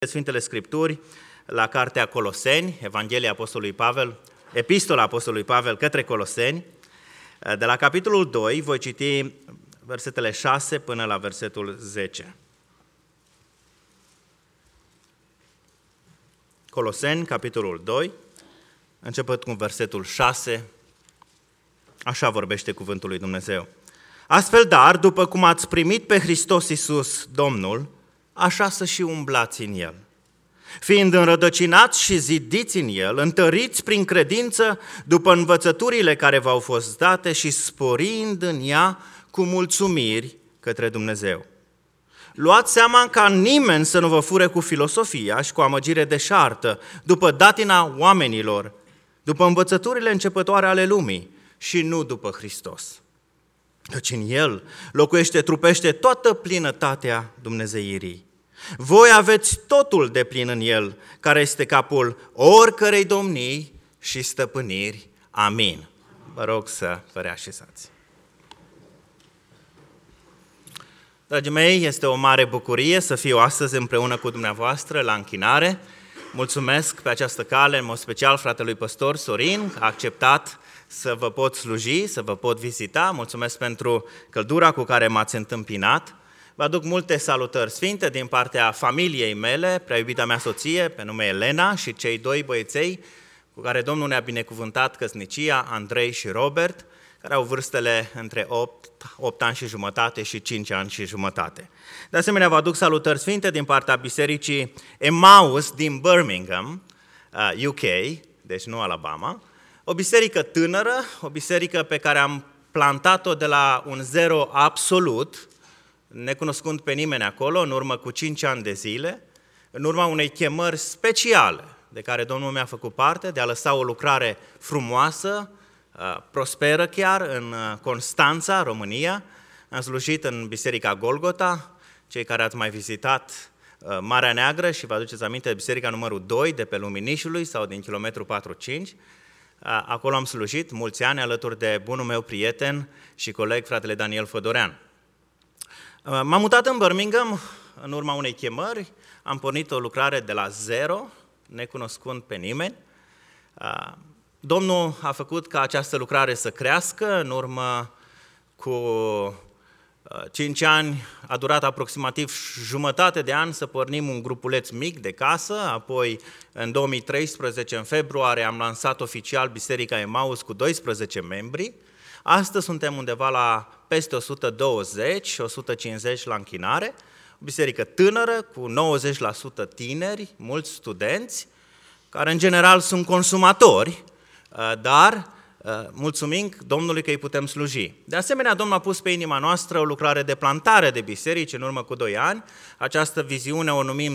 Sfintele Scripturi la cartea Coloseni, Evanghelia Apostolului Pavel, Epistola Apostolului Pavel către Coloseni. De la capitolul 2 voi citi versetele 6 până la versetul 10. Coloseni, capitolul 2, începând cu versetul 6, așa vorbește cuvântul lui Dumnezeu. Astfel, dar, după cum ați primit pe Hristos Iisus, Domnul, așa să și umblați în El. Fiind înrădăcinați și zidiți în El, întăriți prin credință după învățăturile care v-au fost date și sporind în ea cu mulțumiri către Dumnezeu. Luați seama ca nimeni să nu vă fure cu filosofia și cu amăgire deșartă, după datina oamenilor, după învățăturile începătoare ale lumii și nu după Hristos. Căci în El locuiește trupește toată plinătatea dumnezeirii. Voi aveți totul de plin în El, care este capul oricărei domnii și stăpâniri. Amin. Vă rog să vă reașezați. Dragii mei, este o mare bucurie să fiu astăzi împreună cu dumneavoastră la închinare. Mulțumesc pe această cale, în mod special fratelui păstor Sorin, că a acceptat să vă pot sluji, să vă pot vizita. Mulțumesc pentru căldura cu care m-ați întâmpinat. Vă aduc multe salutări sfinte din partea familiei mele, prea iubita mea soție, pe nume Elena, și cei doi băieței cu care Domnul ne-a binecuvântat căsnicia, Andrei și Robert, care au vârstele între 8 ani și jumătate și 5 ani și jumătate. De asemenea, vă aduc salutări sfinte din partea bisericii Emmaus din Birmingham, UK, deci nu Alabama, o biserică tânără, o biserică pe care am plantat-o de la un zero absolut, necunoscând pe nimeni acolo, în urmă cu 5 ani de zile, în urma unei chemări speciale de care Domnul mi-a făcut parte, de a lăsa o lucrare frumoasă, prosperă chiar, în Constanța, România. Am slujit în Biserica Golgota, cei care ați mai vizitat Marea Neagră și vă aduceți aminte de Biserica numărul 2 de pe Luminișului sau din kilometru 45. Acolo am slujit mulți ani alături de bunul meu prieten și coleg, fratele Daniel Fădorean. M-am mutat în Birmingham în urma unei chemări, am pornit o lucrare de la zero, necunoscând pe nimeni. Domnul a făcut ca această lucrare să crească, în urmă cu 5 ani a durat aproximativ jumătate de an să pornim un grupuleț mic de casă, apoi în 2013, în februarie, am lansat oficial Biserica Emmaus cu 12 membri. Astăzi suntem undeva la peste 120, 150 la închinare, o biserică tânără cu 90% tineri, mulți studenți, care în general sunt consumatori, dar mulțumim Domnului că îi putem sluji. De asemenea, Domnul a pus pe inima noastră o lucrare de plantare de biserici în urmă cu 2 ani. Această viziune o numim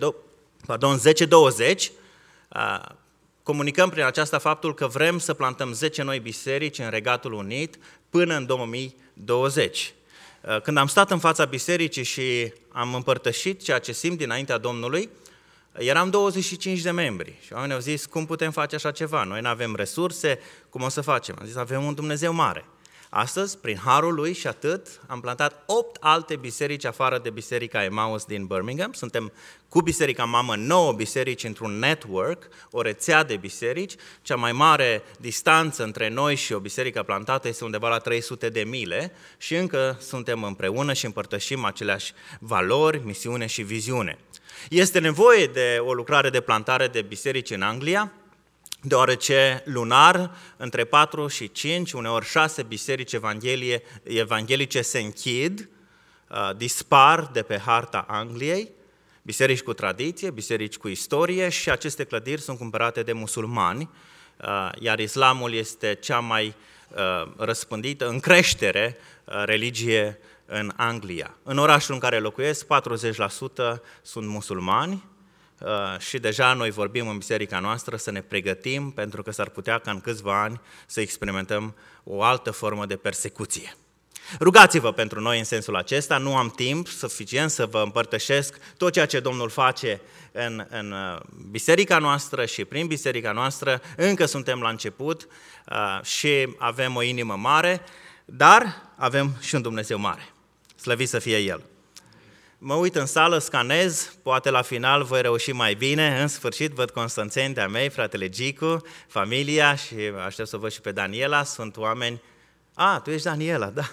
10-20. Comunicăm prin aceasta faptul că vrem să plantăm 10 noi biserici în Regatul Unit până în 2020. Când am stat în fața bisericii și am împărtășit ceea ce simt dinaintea Domnului, eram 25 de membri și oamenii au zis, cum putem face așa ceva? Noi nu avem resurse, cum o să facem? Am zis, avem un Dumnezeu mare. Astăzi, prin harul lui și atât, am plantat 8 alte biserici afară de Biserica Emmaus din Birmingham. Suntem cu Biserica Mamă 9 biserici într-un network, o rețea de biserici. Cea mai mare distanță între noi și o biserică plantată este undeva la 300 de mile și încă suntem împreună și împărtășim aceleași valori, misiune și viziune. Este nevoie de o lucrare de plantare de biserici în Anglia, deoarece lunar, între 4 și 5, uneori 6 biserici evanghelice se închid, dispar de pe harta Angliei, biserici cu tradiție, biserici cu istorie și aceste clădiri sunt cumpărate de musulmani, iar islamul este cea mai răspândită, în creștere, religie în Anglia. În orașul în care locuiesc, 40% sunt musulmani și deja noi vorbim în biserica noastră să ne pregătim pentru că s-ar putea ca în câțiva ani să experimentăm o altă formă de persecuție. Rugați-vă pentru noi în sensul acesta, nu am timp suficient să vă împărtășesc tot ceea ce Domnul face în biserica noastră și prin biserica noastră, încă suntem la început și avem o inimă mare, dar avem și un Dumnezeu mare. Slăvit să fie El. Mă uit în sală, scanez, poate la final voi reuși mai bine. În sfârșit văd constanțeni de-a mei, fratele Gicu, familia și aștept să văd și pe Daniela. Sunt oameni... tu ești Daniela, da.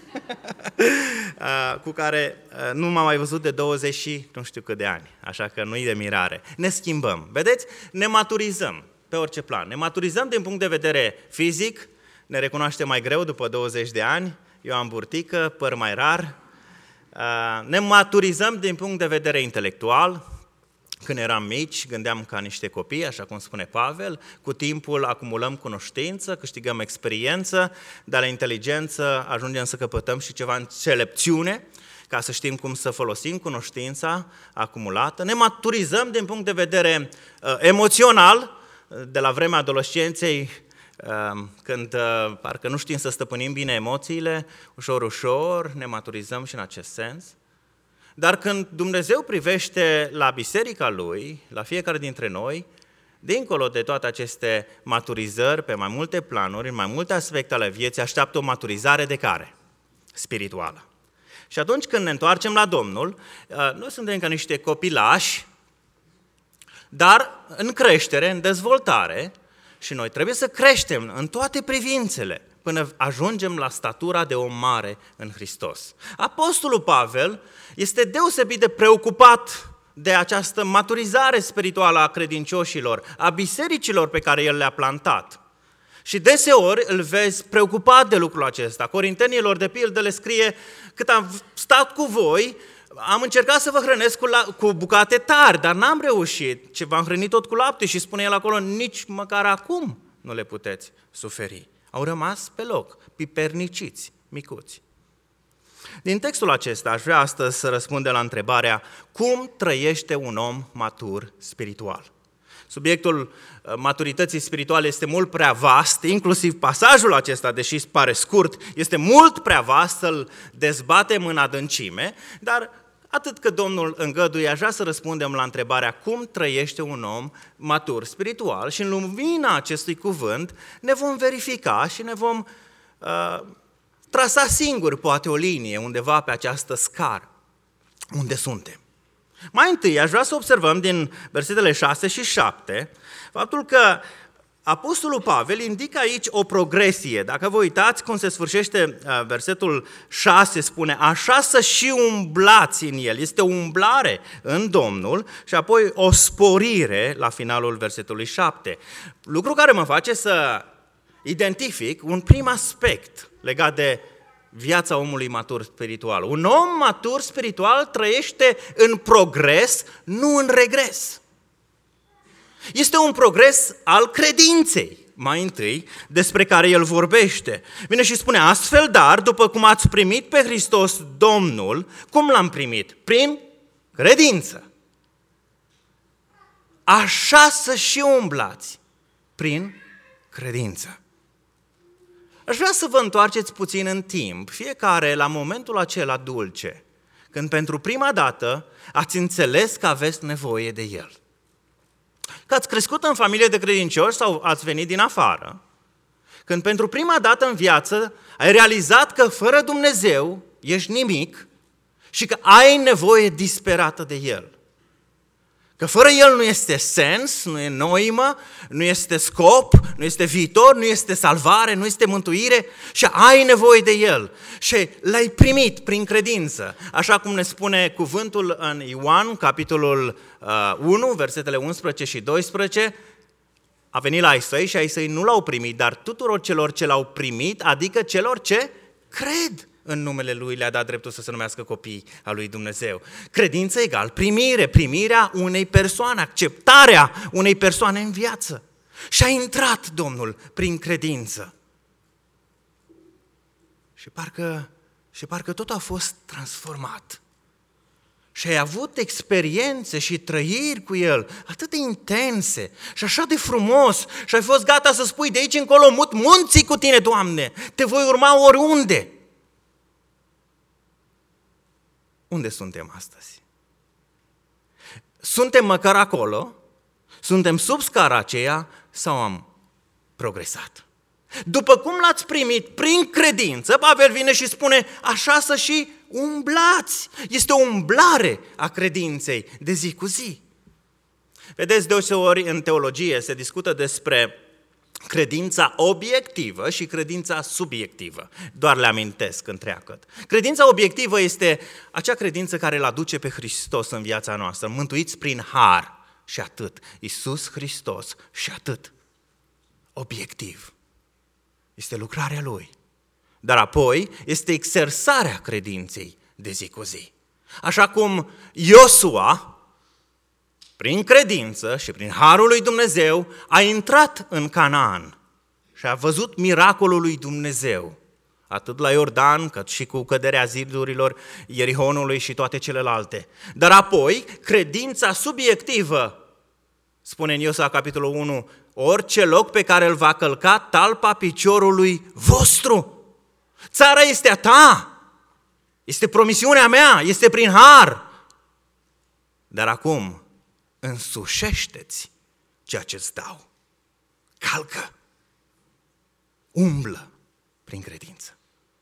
Cu care nu m-am mai văzut de 20 și nu știu cât de ani, așa că nu-i de mirare. Ne schimbăm, vedeți? Ne maturizăm pe orice plan. Ne maturizăm din punct de vedere fizic, ne recunoaștem mai greu după 20 de ani, eu am burtică, păr mai rar. Ne maturizăm din punct de vedere intelectual. Când eram mici, gândeam ca niște copii, așa cum spune Pavel, cu timpul acumulăm cunoștință, câștigăm experiență, dar la inteligență ajungem să căpătăm și ceva înțelepciune, ca să știm cum să folosim cunoștința acumulată. Ne maturizăm din punct de vedere emoțional, de la vremea adolescenței, când parcă nu știm să stăpânim bine emoțiile, ușor ne maturizăm și în acest sens. Dar când Dumnezeu privește la biserica Lui, la fiecare dintre noi, dincolo de toate aceste maturizări, pe mai multe planuri, în mai multe aspecte ale vieții, așteaptă o maturizare de care? Spirituală. Și atunci când ne întoarcem la Domnul, noi suntem ca niște copilași, dar în creștere, în dezvoltare, și noi trebuie să creștem în toate privințele, până ajungem la statura de om mare în Hristos. Apostolul Pavel este deosebit de preocupat de această maturizare spirituală a credincioșilor, a bisericilor pe care el le-a plantat. Și deseori îl vezi preocupat de lucrul acesta. Corintenilor, de pildă, le scrie: cât am stat cu voi, am încercat să vă hrănesc cu bucate tari, dar n-am reușit. Ce v-am hrănit tot cu lapte, și spune el acolo, nici măcar acum nu le puteți suferi. Au rămas pe loc, piperniciți, micuți. Din textul acesta aș vrea astăzi să răspundem la întrebarea: cum trăiește un om matur spiritual? Subiectul maturității spirituale este mult prea vast, inclusiv pasajul acesta, deși pare scurt, este mult prea vast să-l dezbatem în adâncime, dar atât că Domnul îngăduie, aș vrea să răspundem la întrebarea: cum trăiește un om matur spiritual? Și în lumina acestui cuvânt ne vom verifica și ne vom trasa singuri poate o linie undeva pe această scară unde suntem. Mai întâi aș vrea să observăm din versetele 6 și 7 faptul că Apostolul Pavel indică aici o progresie. Dacă vă uitați cum se sfârșește versetul 6, spune: așa să și umblați în el. Este o umblare în Domnul și apoi o sporire la finalul versetului 7. Lucru care mă face să identific un prim aspect legat de viața omului matur spiritual. Un om matur spiritual trăiește în progres, nu în regres. Este un progres al credinței, mai întâi, despre care el vorbește. Vine și spune: astfel, dar, după cum ați primit pe Hristos Domnul, cum l-am primit? Prin credință. Așa să și umblați, prin credință. Aș vrea să vă întoarceți puțin în timp, fiecare la momentul acela dulce, când pentru prima dată ați înțeles că aveți nevoie de El. Că ați crescut în familie de credincioși sau ați venit din afară, când pentru prima dată în viață ai realizat că fără Dumnezeu ești nimic și că ai nevoie disperată de El. Că fără El nu este sens, nu e noimă, nu este scop, nu este viitor, nu este salvare, nu este mântuire și ai nevoie de El. Și l-ai primit prin credință. Așa cum ne spune cuvântul în Ioan, capitolul 1, versetele 11 și 12, a venit la ai săi și ai săi nu l-au primit, dar tuturor celor ce l-au primit, adică celor ce cred în numele Lui, le-a dat dreptul să se numească copii al lui Dumnezeu. Credință egal primire, primirea unei persoane, acceptarea unei persoane în viață. Și a intrat Domnul prin credință. Și parcă tot a fost transformat. Și ai avut experiențe și trăiri cu El atât de intense și așa de frumos și ai fost gata să spui: de aici încolo mut munții cu tine, Doamne, te voi urma oriunde. Unde suntem astăzi? Suntem măcar acolo? Suntem sub scara aceea sau am progresat? După cum l-ați primit prin credință, Pavel vine și spune: așa să și umblați. Este o umblare a credinței de zi cu zi. Vedeți, deseori în teologie se discută despre credința obiectivă și credința subiectivă. Doar le amintesc întreagăt. Credința obiectivă este acea credință care îl aduce pe Hristos în viața noastră, mântuiți prin har și atât. Iisus Hristos și atât. Obiectiv. Este lucrarea Lui. Dar apoi este exersarea credinței de zi cu zi. Așa cum Iosua, prin credință și prin harul lui Dumnezeu, a intrat în Canaan și a văzut miracolul lui Dumnezeu, atât la Iordan, cât și cu căderea zidurilor Ierihonului și toate celelalte. Dar apoi, credința subiectivă, spune în Iosua capitolul 1, orice loc pe care îl va călca talpa piciorului vostru. Țara este a ta, este promisiunea mea, este prin har. Dar acum, însușește-ți ceea ce îți dau. Calcă, umblă prin credință.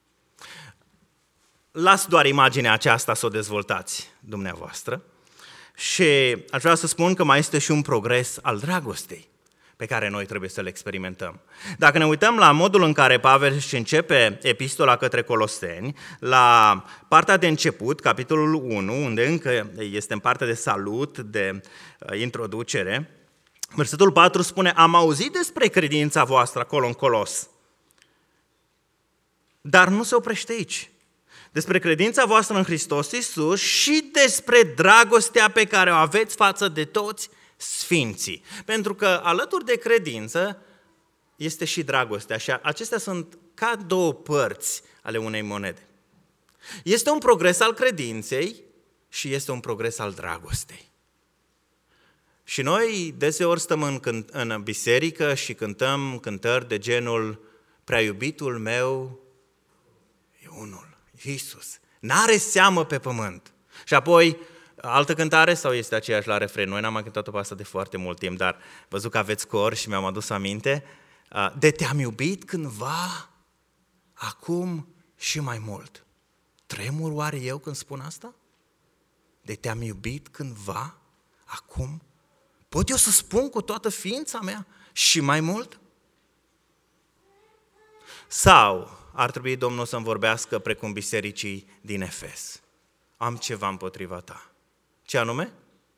Las doar imaginea aceasta să o dezvoltați dumneavoastră și aș vrea să spun că mai este și un progres al dragostei pe care noi trebuie să-l experimentăm. Dacă ne uităm la modul în care Pavel își începe epistola către Coloseni, la partea de început, capitolul 1, unde încă este în partea de salut, de introducere, versetul 4 spune: am auzit despre credința voastră acolo în Colos, dar nu se oprește aici. Despre credința voastră în Hristos Iisus și despre dragostea pe care o aveți față de toți sfinții. Pentru că alături de credință este și dragostea și acestea sunt ca două părți ale unei monede. Este un progres al credinței și este un progres al dragostei. Și noi deseori stăm în biserică și cântăm cântări de genul: prea iubitul meu e unul, Iisus, n-are seamă pe pământ. Și apoi altă cântare sau este aceeași la refren? Noi n-am mai cântat-o pe asta de foarte mult timp, dar văzut că aveți cor și mi-am adus aminte. De te-am iubit cândva, acum și mai mult. Tremur oare eu când spun asta? De te-am iubit cândva, acum? Pot eu să spun cu toată ființa mea și mai mult? Sau ar trebui Domnul să-mi vorbească precum bisericii din Efes: am ceva împotriva ta. Ce anume?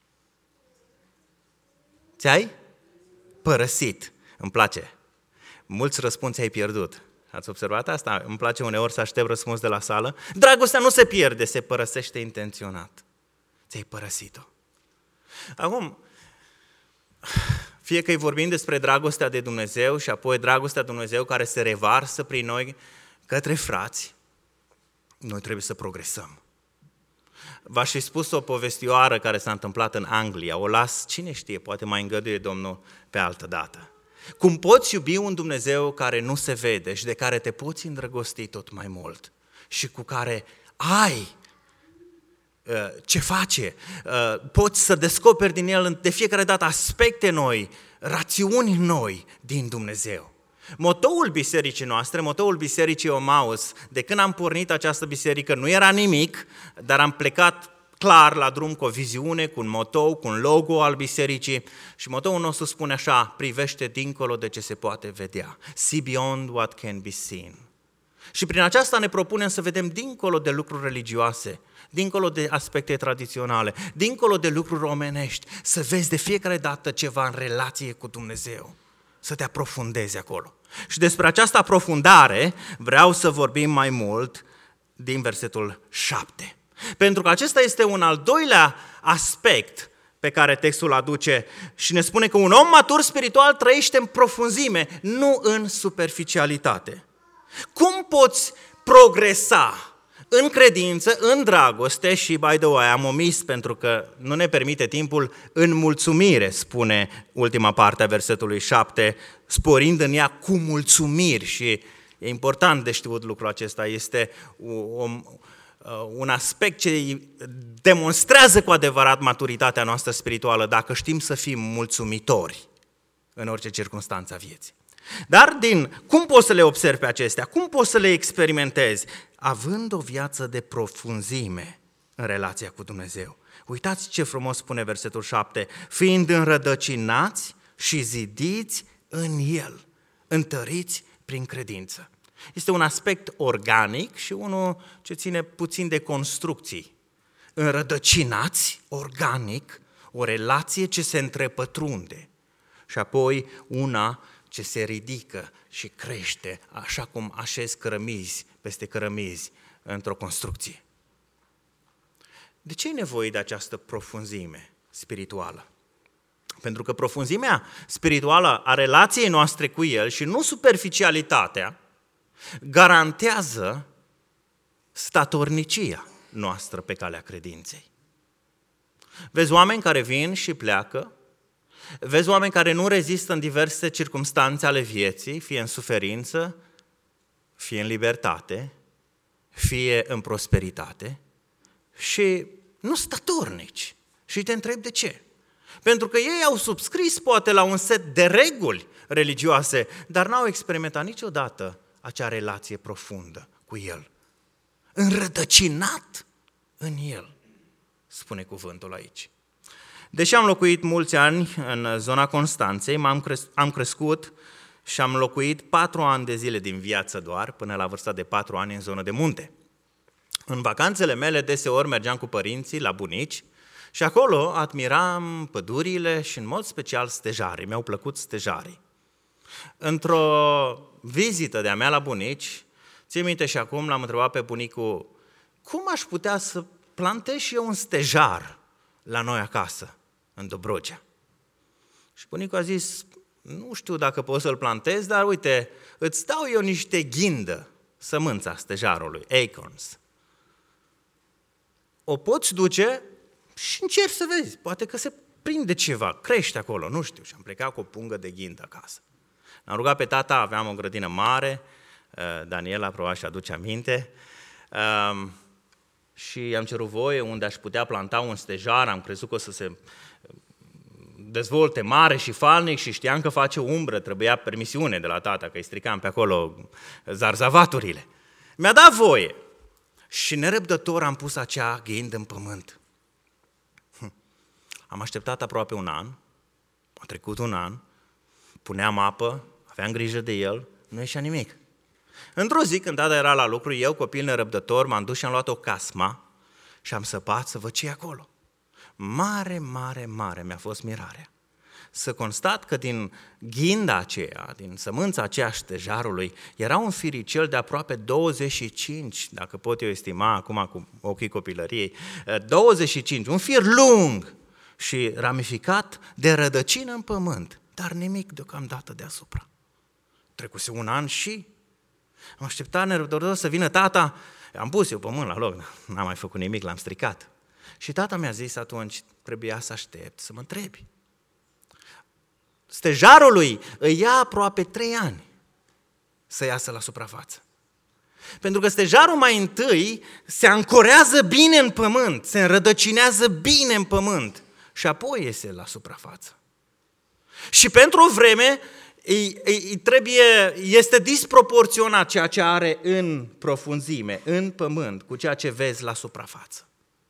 Ți-ai părăsit. Îmi place. Mulți răspund: ți-ai pierdut. Ați observat asta? Îmi place uneori să aștept răspuns de la sală. Dragostea nu se pierde, se părăsește intenționat. Ți-ai părăsit-o. Acum, fie că vorbim despre dragostea de Dumnezeu și apoi dragostea de Dumnezeu care se revarsă prin noi către frați, noi trebuie să progresăm. V-aș fi spus o povestioară care s-a întâmplat în Anglia, o las, cine știe, poate mai îngăduie Domnul pe altă dată. Cum poți iubi un Dumnezeu care nu se vede și de care te poți îndrăgosti tot mai mult și cu care ai ce face, poți să descoperi din el de fiecare dată aspecte noi, rațiuni noi din Dumnezeu. Motoul bisericii noastre, motoul bisericii Omaus, de când am pornit această biserică, nu era nimic, dar am plecat clar la drum cu o viziune, cu un motou, cu un logo al bisericii și motoul nostru spune așa: privește dincolo de ce se poate vedea. See beyond what can be seen. Și prin aceasta ne propunem să vedem dincolo de lucruri religioase, dincolo de aspecte tradiționale, dincolo de lucruri omenești, să vezi de fiecare dată ceva în relație cu Dumnezeu, să te aprofundezi acolo. Și despre această aprofundare vreau să vorbim mai mult din versetul 7. Pentru că acesta este un al doilea aspect pe care textul aduce și ne spune că un om matur spiritual trăiește în profunzime, nu în superficialitate. Cum poți progresa în credință, în dragoste și, by the way, am omis pentru că nu ne permite timpul, în mulțumire, spune ultima parte a versetului 7, sporind în ea cu mulțumiri și e important de știut lucrul acesta, este un aspect ce demonstrează cu adevărat maturitatea noastră spirituală, dacă știm să fim mulțumitori în orice circunstanță a vieții. Dar cum poți să le observi pe acestea? Cum poți să le experimentezi? având o viață de profunzime în relația cu Dumnezeu. Uitați ce frumos spune versetul 7, fiind înrădăcinați și zidiți în El, întăriți prin credință. Este un aspect organic și unul ce ține puțin de construcții. Înrădăcinați, organic, o relație ce se întrepătrunde și apoi una ce se ridică și crește, așa cum așezi cărămizi peste cărămizi într-o construcție. De ce e nevoie de această profunzime spirituală? Pentru că profunzimea spirituală a relației noastre cu El și nu superficialitatea garantează statornicia noastră pe calea credinței. Vezi oameni care vin și pleacă, vezi oameni care nu rezistă în diverse circumstanțe ale vieții, fie în suferință, fie în libertate, fie în prosperitate și nu statornici. Și te întreb de ce? Pentru că ei au subscris poate la un set de reguli religioase, dar n-au experimentat niciodată acea relație profundă cu El. Înrădăcinat în El, spune cuvântul aici. Deși am locuit mulți ani în zona Constanței, am crescut și am locuit 4 ani de zile din viață doar, până la vârsta de 4 ani în zonă de munte. În vacanțele mele deseori mergeam cu părinții la bunici și acolo admiram pădurile și în mod special stejarii. Mi-au plăcut stejarii. Într-o vizită de-a mea la bunici, țin minte și acum l-am întrebat pe bunicul, cum aș putea să plantez și eu un stejar la noi acasă, în Dobrogea? Și bunicul a zis, nu știu dacă pot să-l plantez, dar uite, îți dau eu niște ghindă, sămânța stejarului, acorns. O poți duce și încerci să vezi, poate că se prinde ceva, crește acolo, nu știu. Și am plecat cu o pungă de ghindă acasă. L-am rugat pe tata, aveam o grădină mare, Daniela probabil și aduce aminte, și am cerut voie unde aș putea planta un stejar, am crezut că o să se dezvolte mare și falnic și știam că face umbră, trebuia permisiune de la tata, că îi stricam pe acolo zarzavaturile. Mi-a dat voie și nerăbdător am pus acea ghindă în pământ. Am așteptat aproape un an, a trecut un an, puneam apă, aveam grijă de el, nu ieșea nimic. Într-o zi, când tata era la lucru, eu, copil nerăbdător, m-am dus și am luat o casma și am săpat să văd ce e acolo. Mare mi-a fost mirarea. Să constat că din ghinda aceea, din sămânța aceea stejarului, era un firicel de aproape 25, dacă pot eu estima acum cu ochii copilăriei, 25, un fir lung și ramificat de rădăcină în pământ, dar nimic deocamdată deasupra. Trecuse un an și am așteptat nerăbdător să vină tata, am pus eu pământ la loc, n-am mai făcut nimic, l-am stricat. Și tata mi-a zis atunci, trebuia să aștept, să mă întrebi. Stejarului îi ia aproape 3 ani să iasă la suprafață. Pentru că stejarul mai întâi se ancorează bine în pământ, se înrădăcinează bine în pământ și apoi iese la suprafață. Și pentru o vreme este disproporționat ceea ce are în profunzime, în pământ, cu ceea ce vezi la suprafață.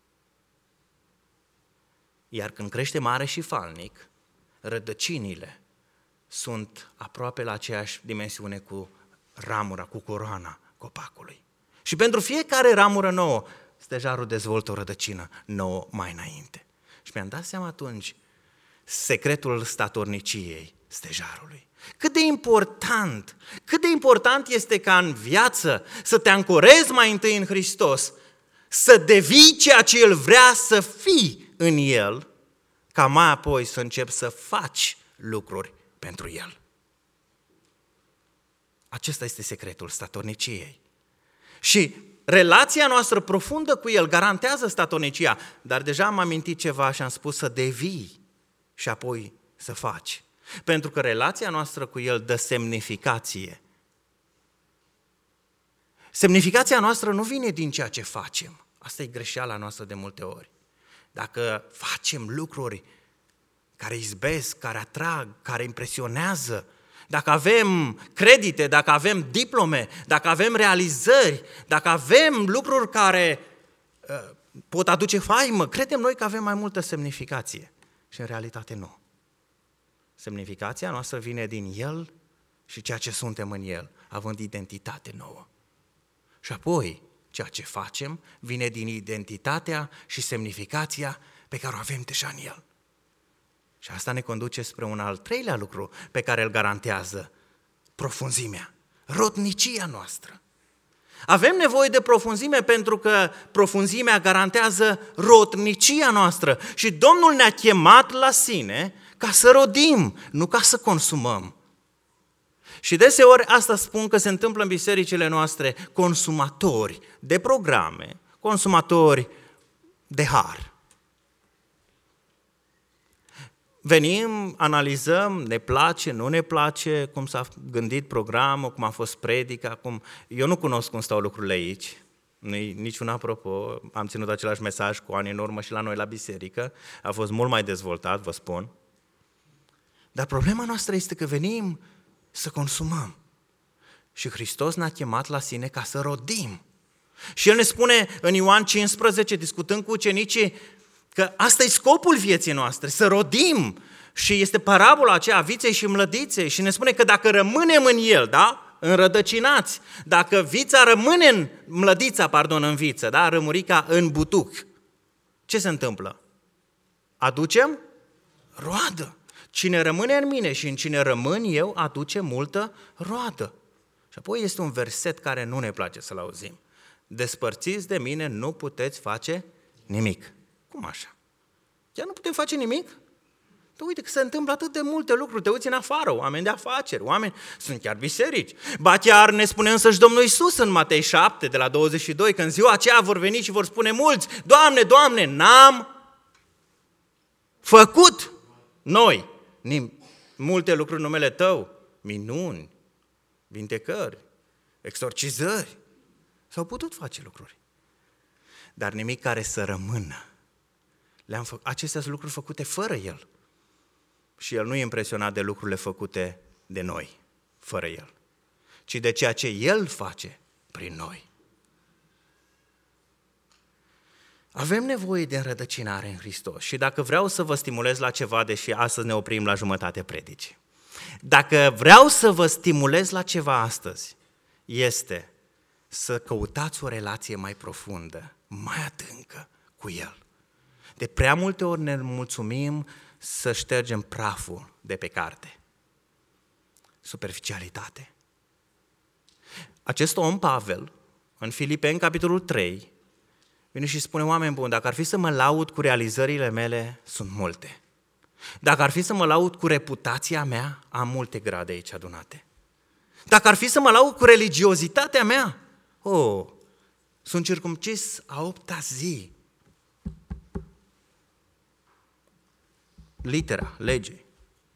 Iar când crește mare și falnic, rădăcinile sunt aproape la aceeași dimensiune cu ramura, cu coroana copacului. Și pentru fiecare ramură nouă, stejarul dezvoltă o rădăcină nouă mai înainte. Și mi-am dat seama atunci secretul statorniciei stejarului. Cât de important este ca în viață să te ancorezi mai întâi în Hristos, să devii ceea ce El vrea să fii în El, ca mai apoi să începi să faci lucruri pentru El. Acesta este secretul statorniciei. Și relația noastră profundă cu El garantează statornicia, dar deja am amintit ceva și am spus să devii și apoi să faci. Pentru că relația noastră cu El dă semnificație. Semnificația noastră nu vine din ceea ce facem. Asta e greșeala noastră de multe ori. Dacă facem lucruri care izbesc, care atrag, care impresionează, dacă avem credite, dacă avem diplome, dacă avem realizări, dacă avem lucruri care pot aduce faimă, credem noi că avem mai multă semnificație. Și în realitate nu. Semnificația noastră vine din El și ceea ce suntem în El, având identitate nouă. Și apoi, ceea ce facem vine din identitatea și semnificația pe care o avem deja în El. Și asta ne conduce spre un al treilea lucru pe care îl garantează profunzimea, rodnicia noastră. Avem nevoie de profunzime pentru că profunzimea garantează rodnicia noastră și Domnul ne-a chemat la sine ca să rodim, nu ca să consumăm. Și deseori asta spun că se întâmplă în bisericile noastre, consumatori de programe, consumatori de har. Venim, analizăm, ne place, nu ne place, cum s-a gândit programul, cum a fost predica, Eu nu cunosc cum stau lucrurile aici, nu-i niciun apropo, am ținut același mesaj cu ani în urmă și la noi la biserică, a fost mult mai dezvoltat, vă spun. Dar problema noastră este că venim să consumăm. Și Hristos ne-a chemat la sine ca să rodim. Și El ne spune în Ioan 15, discutând cu ucenicii, că asta e scopul vieții noastre, să rodim. Și este parabola aceea a viței și mlădiței și ne spune că dacă rămânem în El, da? Înrădăcinați, dacă vița rămâne în viță, da? Rămurica în butuc, ce se întâmplă? Aducem roadă. Cine rămâne în mine și în cine rămân eu, aduce multă roadă. Și apoi este un verset care nu ne place să-l auzim. Despărțiți de mine, nu puteți face nimic. Cum așa? Chiar nu putem face nimic? Uite că se întâmplă atât de multe lucruri, te uiți în afară, oameni de afaceri, sunt chiar biserici. Ba chiar ne spune însăși Domnul Iisus în Matei 7, de la 22, că în ziua aceea vor veni și vor spune mulți, Doamne, Doamne, n-am făcut noi multe lucruri în numele Tău, minuni, vindecări, exorcizări. S-au putut face lucruri, dar nimic care să rămână. Acestea sunt lucruri făcute fără El. Și El nu e impresionat de lucrurile făcute de noi, fără El, ci de ceea ce El face prin noi. Avem nevoie de înrădăcinare în Hristos și dacă vreau să vă stimulez la ceva, deși astăzi ne oprim la jumătate predicii, dacă vreau să vă stimulez la ceva astăzi, este să căutați o relație mai profundă, mai adâncă cu El. De prea multe ori ne mulțumim să ștergem praful de pe carte. Superficialitate. Acest om, Pavel, în Filipeni, capitolul 3, vine și spune, oameni buni, dacă ar fi să mă laud cu realizările mele, sunt multe. Dacă ar fi să mă laud cu reputația mea, am multe grade aici adunate. Dacă ar fi să mă laud cu religiozitatea mea, sunt circumcis a 8-a zi. Litera, legei.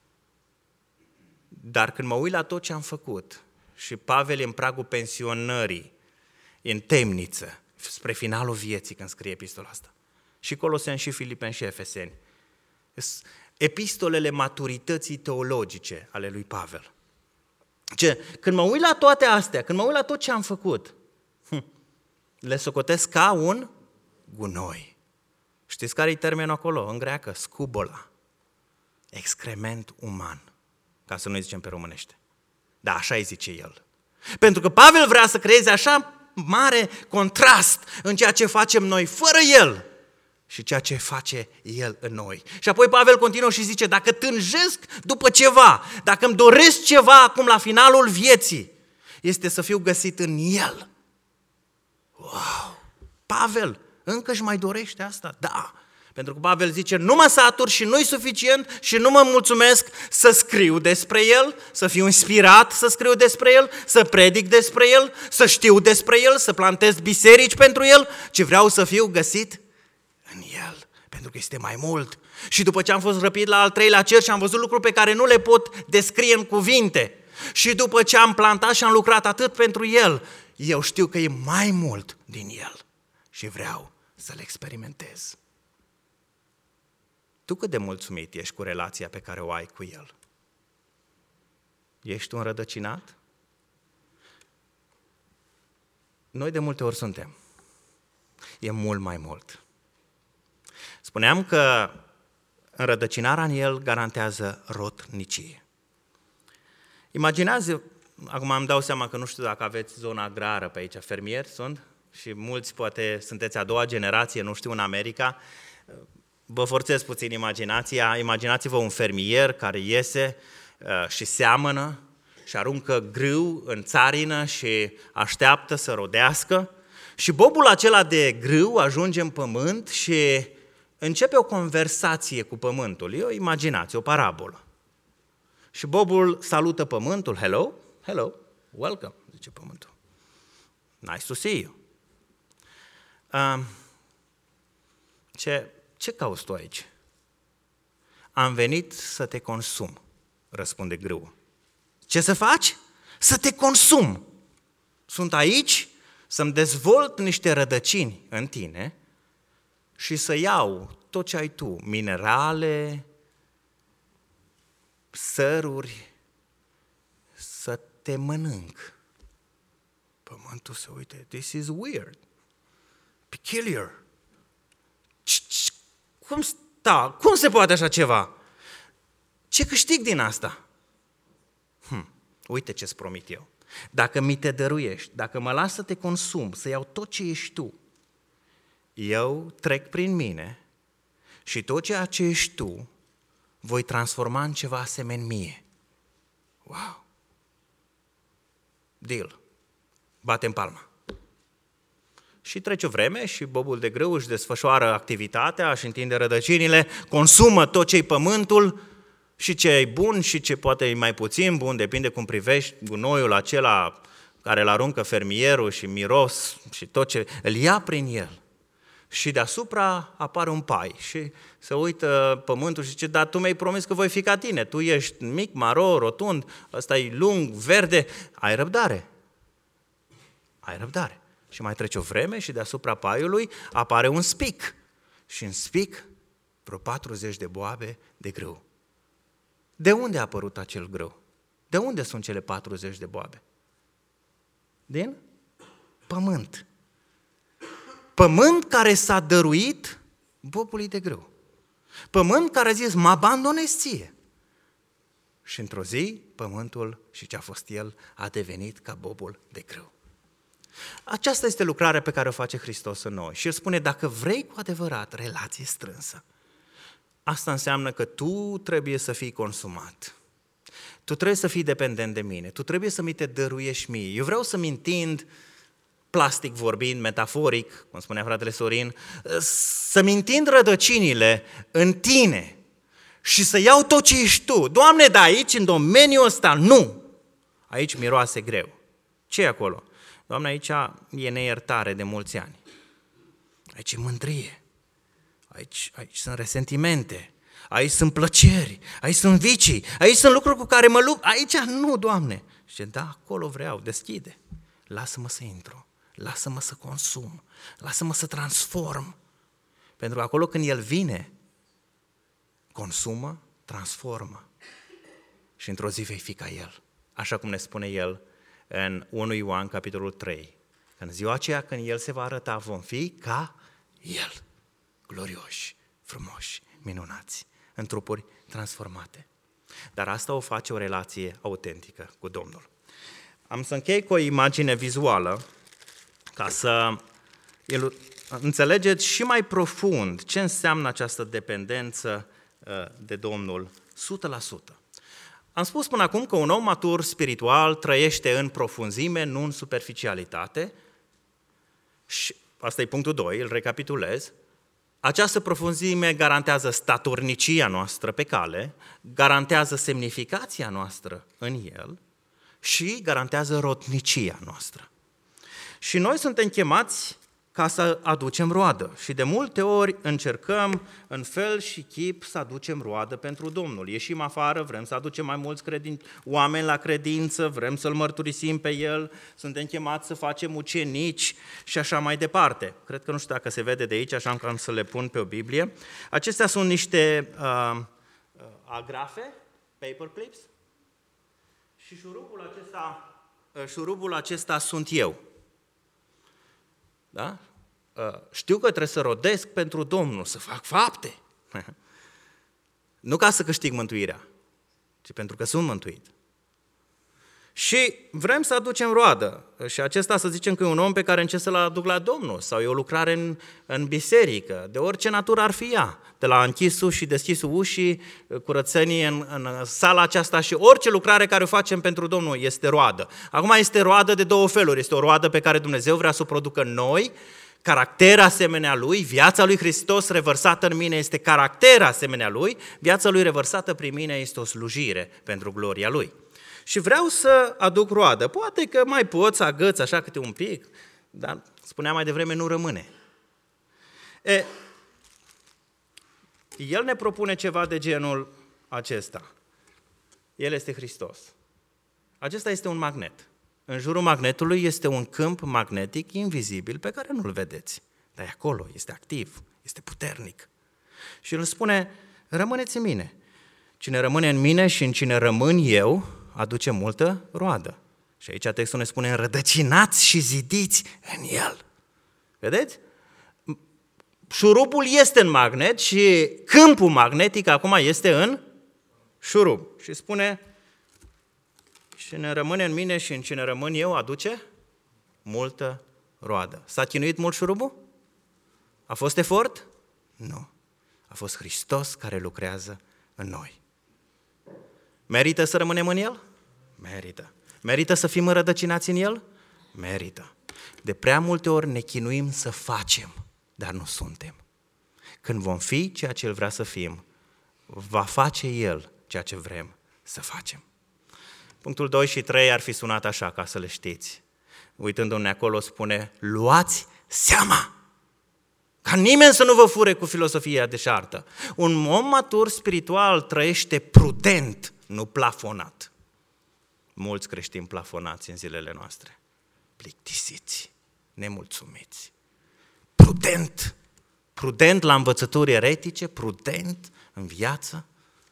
Dar când mă uit la tot ce am făcut, și Pavel e în pragul pensionării, e în temniță, spre finalul vieții când scrie epistola asta, și Coloseni, și Filipeni, și Efeseni, epistolele maturității teologice ale lui Pavel. Când mă uit la toate astea, când mă uit la tot ce am făcut, le socotesc ca un gunoi. Știți care e termenul acolo, în greacă? Scubola. Excrement uman, ca să nu-i zicem pe românește. Da, așa îi zice el. Pentru că Pavel vrea să creeze așa mare contrast în ceea ce facem noi fără El și ceea ce face El în noi. Și apoi Pavel continuă și zice, dacă tânjesc după ceva, dacă îmi doresc ceva acum la finalul vieții, este să fiu găsit în El. Wow! Pavel încă își mai dorește asta? Da! Pentru că Pavel zice, nu mă satur și nu-i suficient și nu mă mulțumesc să scriu despre El, să fiu inspirat să scriu despre El, să predic despre El, să știu despre El, să plantez biserici pentru El, ci vreau să fiu găsit în El, pentru că este mai mult. Și după ce am fost răpit la al treilea cer și am văzut lucruri pe care nu le pot descrie în cuvinte, și după ce am plantat și am lucrat atât pentru El, eu știu că e mai mult din El și vreau să-L experimentez. Tu cât de mulțumit ești cu relația pe care o ai cu El? Ești un rădăcinat? Noi de multe ori suntem. E mult mai mult. Spuneam că înrădăcinarea în el garantează rotnicie. Imaginează, acum îmi dau seama că nu știu dacă aveți zona agrară pe aici, fermieri sunt și mulți poate sunteți a doua generație, nu știu, în America. Vă forțez puțin imaginația, imaginați-vă un fermier care iese și seamănă și aruncă grâu în țarină și așteaptă să rodească și bobul acela de grâu ajunge în pământ și începe o conversație cu pământul. E o imaginație, o parabolă. Și bobul salută pământul, hello, hello, welcome, zice pământul. Nice to see you. Ce cauți tu aici? Am venit să te consum, răspunde grâul. Ce să faci? Să te consum. Sunt aici să-mi dezvolt niște rădăcini în tine și să iau tot ce ai tu, minerale, săruri, să te mănânc. Pământul se uite, this is weird, peculiar. Cum se poate așa ceva? Ce câștig din asta? Uite ce-ți promit eu. Dacă mi te dăruiești, dacă mă las să te consum, să iau tot ce ești tu, eu trec prin mine și tot ceea ce ești tu voi transforma în ceva asemeni mie. Wow! Deal. Batem palma. Și trece o vreme și bobul de grâu își desfășoară activitatea, își întinde rădăcinile, consumă tot ce-i pământul și ce e bun și ce poate e mai puțin bun, depinde cum privești gunoiul acela care îl aruncă fermierul și miros și tot ce îl ia prin el. Și deasupra apare un pai și se uită pământul și zice, dar tu mi-ai promis că voi fi ca tine, tu ești mic, maro, rotund, ăsta e lung, verde, ai răbdare. Ai răbdare. Și mai trece o vreme și deasupra paiului apare un spic. Și în spic vreo 40 de boabe de grâu. De unde a apărut acel grâu? De unde sunt cele 40 de boabe? Din pământ. Pământ care s-a dăruit bobului de grâu. Pământ care a zis, mă abandonez ție. Și într-o zi, pământul și ce a fost el a devenit ca bobul de grâu. Aceasta este lucrarea pe care o face Hristos în noi. Și El spune, dacă vrei cu adevărat relație strânsă, asta înseamnă că tu trebuie să fii consumat. Tu trebuie să fii dependent de mine. Tu trebuie să mi te dăruiești mie. Eu vreau să-mi întind, plastic vorbind, metaforic, cum spunea fratele Sorin, să-mi întind rădăcinile în tine și să iau tot ce ești tu. Doamne, dar aici, în domeniul ăsta, nu. Aici miroase greu. Ce e acolo? Doamne, aici e neiertare de mulți ani. Aici e mândrie. Aici sunt resentimente. Aici sunt plăceri. Aici sunt vicii. Aici sunt lucruri cu care mă lupt. Aici nu, Doamne. Și zice, da, acolo vreau, deschide. Lasă-mă să intru. Lasă-mă să consum. Lasă-mă să transform. Pentru că acolo când El vine, consumă, transformă. Și într-o zi vei fi ca El. Așa cum ne spune El în 1 Ioan, capitolul 3. În ziua aceea când El se va arăta, vom fi ca El. Glorioși, frumoși, minunați, în trupuri transformate. Dar asta o face o relație autentică cu Domnul. Am să închei cu o imagine vizuală ca să înțelegeți și mai profund ce înseamnă această dependență de Domnul 100%. Am spus până acum că un om matur spiritual trăiește în profunzime, nu în superficialitate. Și asta e punctul 2, îl recapitulez. Această profunzime garantează statornicia noastră pe cale, garantează semnificația noastră în el și garantează rotnicia noastră. Și noi suntem chemați ca să aducem roadă. Și de multe ori încercăm în fel și chip să aducem roadă pentru Domnul. Ieșim afară, vrem să aducem mai mulți oameni la credință, vrem să-L mărturisim pe El, suntem chemați să facem ucenici și așa mai departe. Cred că nu știu dacă se vede de aici, așa că am să le pun pe o Biblie. Acestea sunt niște agrafe, paperclips, Și șurubul acesta sunt eu. Da? Știu că trebuie să rodesc pentru Domnul, să fac fapte. Nu ca să câștig mântuirea, ci pentru că sunt mântuit. Și vrem să aducem roadă. Și acesta să zicem că e un om pe care încerc să-l aduc la Domnul, sau e o lucrare în biserică, de orice natură ar fi ea. De la închisul și deschisul ușii, curățenie în sala aceasta și orice lucrare care o facem pentru Domnul este roadă. Acum este roadă de două feluri. Este o roadă pe care Dumnezeu vrea să o producă în noi, caracter asemenea Lui, viața Lui Hristos revărsată în mine este caracter asemenea Lui, viața Lui revărsată prin mine este o slujire pentru gloria Lui. Și vreau să aduc roadă. Poate că mai pot să agăț așa câte un pic, dar spuneam mai devreme, nu rămâne. El ne propune ceva de genul acesta. El este Hristos. Acesta este un magnet. În jurul magnetului este un câmp magnetic invizibil pe care nu-l vedeți. Dar e acolo, este activ, este puternic. Și el spune, rămâneți în mine. Cine rămâne în mine și în cine rămân eu, aduce multă roadă. Și aici textul ne spune, înrădăcinați și zidiți în el. Vedeți? Șurubul este în magnet și câmpul magnetic acum este în șurub. Și spune, cine rămâne în mine și în cine rămân eu, aduce multă roadă. S-a chinuit mult șurubul? A fost efort? Nu. A fost Hristos care lucrează în noi. Merită să rămânem în El? Merită. Merită să fim înrădăcinați în El? Merită. De prea multe ori ne chinuim să facem, dar nu suntem. Când vom fi ceea ce El vrea să fim, va face El ceea ce vrem să facem. Punctul 2 și 3 ar fi sunat așa, ca să le știți. Uitându-ne acolo spune, luați seama! Ca nimeni să nu vă fure cu filosofia deșartă. Un om matur spiritual trăiește prudent, nu plafonat. Mulți creștini plafonați în zilele noastre. Plictisiți, nemulțumiți. Prudent. Prudent la învățături eretice, prudent în viață,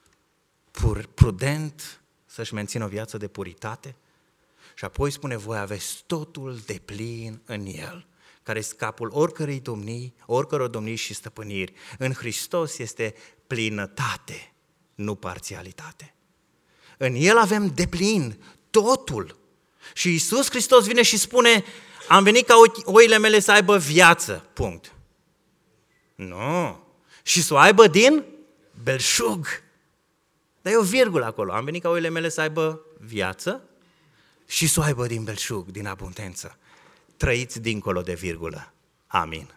prudent să-și mențină o viață de puritate. Și apoi spune, voi aveți totul de plin în El, care este capul oricăror domnii și stăpâniri. În Hristos este plinătate, nu parțialitate. În El avem deplin totul. Și Iisus Hristos vine și spune, am venit ca oile mele să aibă viață, punct. Nu. Și să o aibă din belșug. Dar e o virgulă acolo. Am venit ca oile mele să aibă viață și să o aibă din belșug, din abundență. Trăiți dincolo de virgulă. Amin.